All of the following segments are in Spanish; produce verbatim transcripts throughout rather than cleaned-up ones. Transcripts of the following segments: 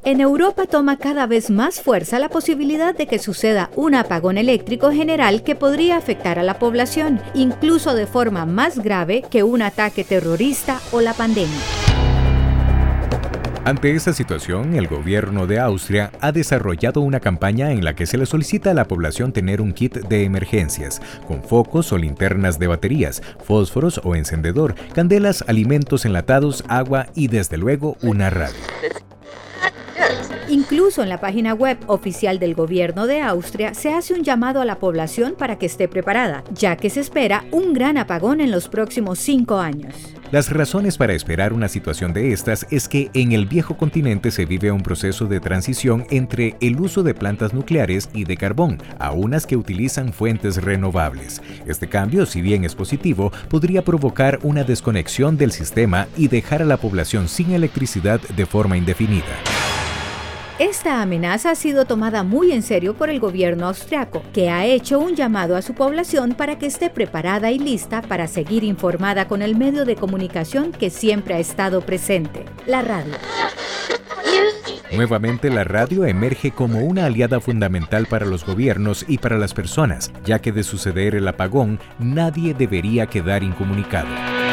En Europa toma cada vez más fuerza la posibilidad de que suceda un apagón eléctrico general que podría afectar a la población, incluso de forma más grave que un ataque terrorista o la pandemia. Ante esta situación, el gobierno de Austria ha desarrollado una campaña en la que se le solicita a la población tener un kit de emergencias, con focos o linternas de baterías, fósforos o encendedor, candelas, alimentos enlatados, agua y desde luego una radio. Incluso en la página web oficial del gobierno de Austria se hace un llamado a la población para que esté preparada, ya que se espera un gran apagón en los próximos cinco años. Las razones para esperar una situación de estas es que en el viejo continente se vive un proceso de transición entre el uso de plantas nucleares y de carbón a unas que utilizan fuentes renovables. Este cambio, si bien es positivo, podría provocar una desconexión del sistema y dejar a la población sin electricidad de forma indefinida. Esta amenaza ha sido tomada muy en serio por el gobierno austriaco, que ha hecho un llamado a su población para que esté preparada y lista para seguir informada con el medio de comunicación que siempre ha estado presente, la radio. Nuevamente, la radio emerge como una aliada fundamental para los gobiernos y para las personas, ya que de suceder el apagón, nadie debería quedar incomunicado.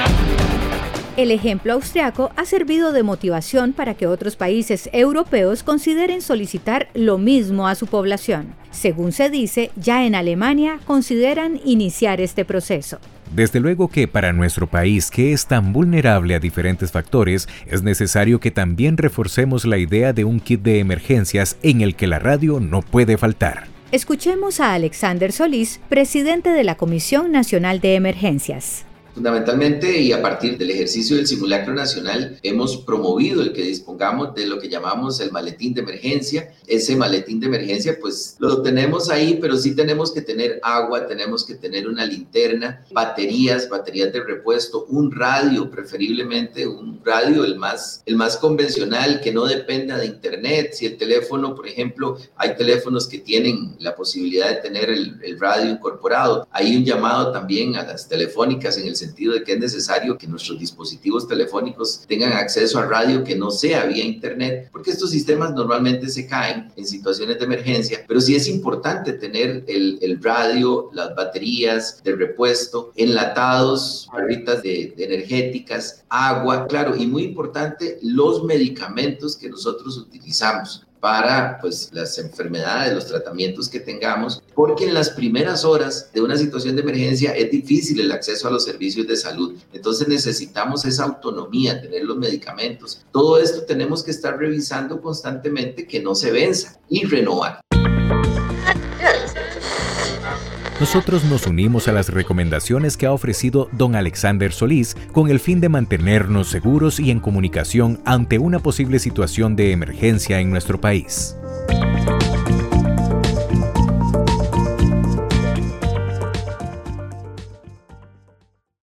El ejemplo austriaco ha servido de motivación para que otros países europeos consideren solicitar lo mismo a su población. Según se dice, ya en Alemania consideran iniciar este proceso. Desde luego que para nuestro país, que es tan vulnerable a diferentes factores, es necesario que también reforcemos la idea de un kit de emergencias en el que la radio no puede faltar. Escuchemos a Alexander Solís, presidente de la Comisión Nacional de Emergencias. Fundamentalmente, y a partir del ejercicio del simulacro nacional, hemos promovido el que dispongamos de lo que llamamos el maletín de emergencia. Ese maletín de emergencia, pues lo tenemos ahí, pero sí tenemos que tener agua, tenemos que tener una linterna, baterías, baterías de repuesto, un radio, preferiblemente un radio el más, el más convencional, que no dependa de internet. Si el teléfono, por ejemplo, hay teléfonos que tienen la posibilidad de tener el, el radio incorporado. Hay un llamado también a las telefónicas en el sentido de que es necesario que nuestros dispositivos telefónicos tengan acceso a radio que no sea vía internet, porque estos sistemas normalmente se caen en situaciones de emergencia, pero sí es importante tener el, el radio, las baterías de repuesto, enlatados, barritas de, de energéticas, agua, claro, y muy importante, los medicamentos que nosotros utilizamos para pues, las enfermedades, los tratamientos que tengamos, porque en las primeras horas de una situación de emergencia es difícil el acceso a los servicios de salud. Entonces necesitamos esa autonomía, tener los medicamentos. Todo esto tenemos que estar revisando constantemente que no se venza y renovar. Nosotros nos unimos a las recomendaciones que ha ofrecido don Alexander Solís con el fin de mantenernos seguros y en comunicación ante una posible situación de emergencia en nuestro país.